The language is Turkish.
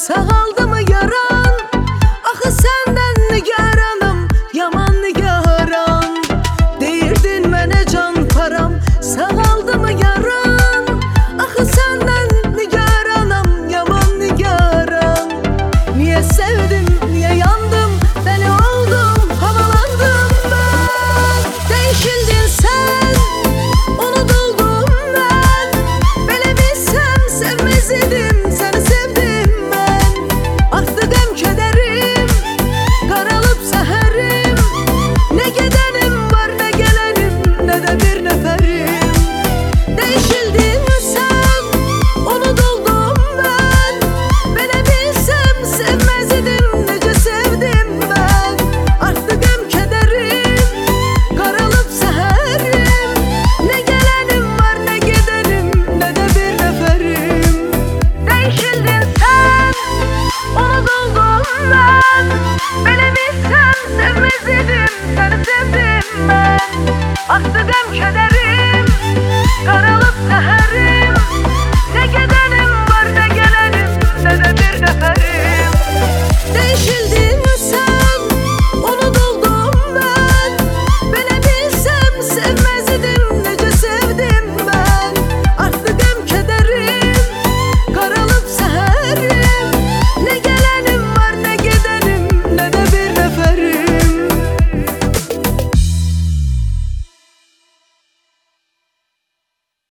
sağaldı mı yaran? Axı səndən nigaranım, yaman nigaran. Deyirdin mənə can param, sağaldı mı yaran? Axı səndən nigaranım, yaman nigaran. Niye sevdim, niye yandım, deli oldum, havalandım ben. Değişildin sen, unutuldum ben. Belə bilsem sevmez idim.